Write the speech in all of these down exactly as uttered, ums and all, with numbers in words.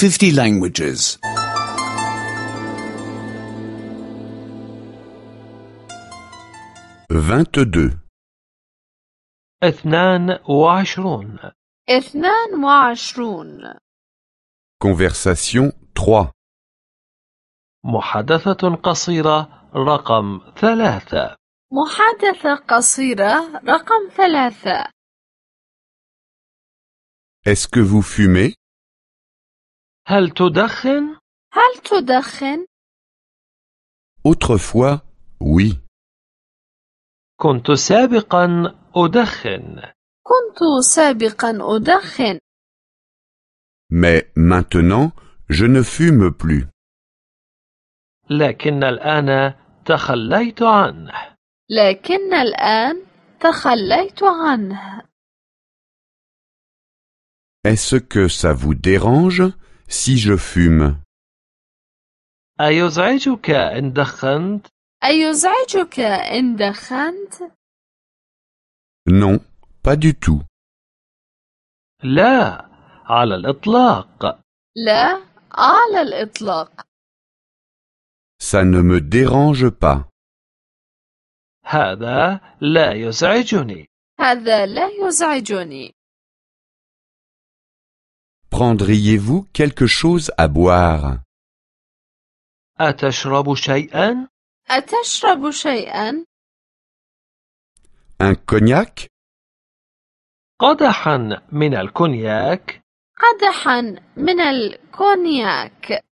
fifty languages. vingt-deux. اثنان وعشرون. اثنان وعشرون. Conversation trois. محادثة قصيرة رقم ثلاثة. محادثة قصيرة رقم ثلاثة. Est-ce que vous fumez? هل تدخن؟ هل تدخن؟ Autrefois, oui. كنت سابقا أدخن. كنت سابقا أدخن. Mais maintenant, je ne fume plus. لكن الآن تخليت عنه. لكن الآن تخليت عنه. Est-ce que ça vous dérange si je fume? أيزعجك إن دخنت؟ أيزعجك إن دخنت؟ Non, pas du tout. لا، على الإطلاق. لا، على الإطلاق. Ça ne me dérange pas. هذا لا يزعجني. هذا لا يزعجني. Prendriez-vous quelque chose à boire? أتشرب شيئا؟ أتشرب شيئا؟ Un cognac? قدحا من الكونياك؟ قدحا من الكونياك.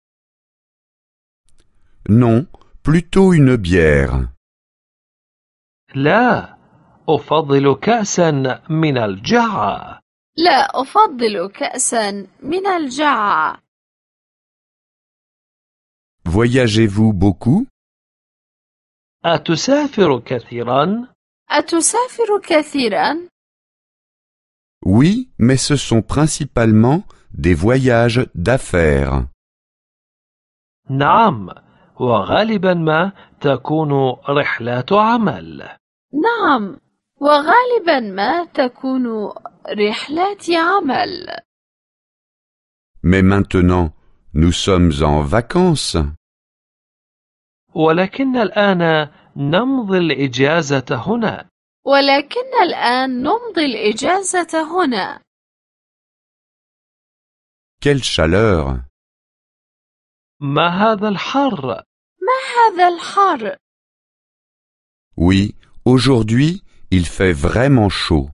Non, plutôt une bière. لا، أفضل كأسا من الجعة. لا، أفضل كأسا من الجعة. Voyagez-vous beaucoup? أتسافر كثيرا؟ أتسافر كثيرا؟ Oui, mais ce sont principalement des voyages d'affaires. نعم، وغالبا ما تكون رحلات عمل. نعم، وغالبا ما تكون رحلات عمل. Mais maintenant, nous sommes en vacances. ولكن الآن نمضي الإجازة هنا. ولكن الآن نمضي الإجازة هنا. Quelle chaleur! ما هذا الحر؟ ما هذا الحر؟ Oui, aujourd'hui, il fait vraiment chaud.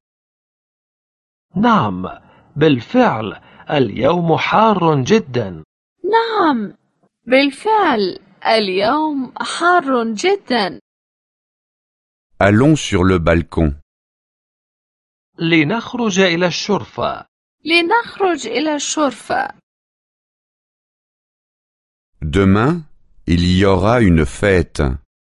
نعم، بالفعل اليوم حار جدا. نعم، بالفعل اليوم حار جدا. Allons sur le balcon. لنخرج إلى الشرفة. لنخرج إلى الشرفة. Demain, il y aura une fête.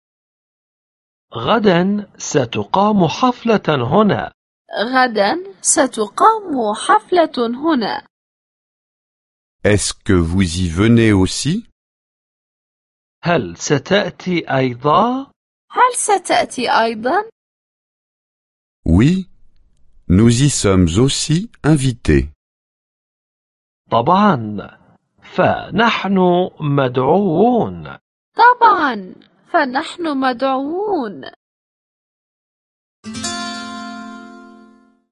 غدا ستقام حفلة هنا. غدا ستقام حفلة هنا. Est-ce que vous y venez aussi? هل ستأتي أيضا؟ هل ستأتي أيضا؟ Oui, nous y sommes aussi invités. طبعا، فنحن مدعوون. طبعا، فنحن مدعوون.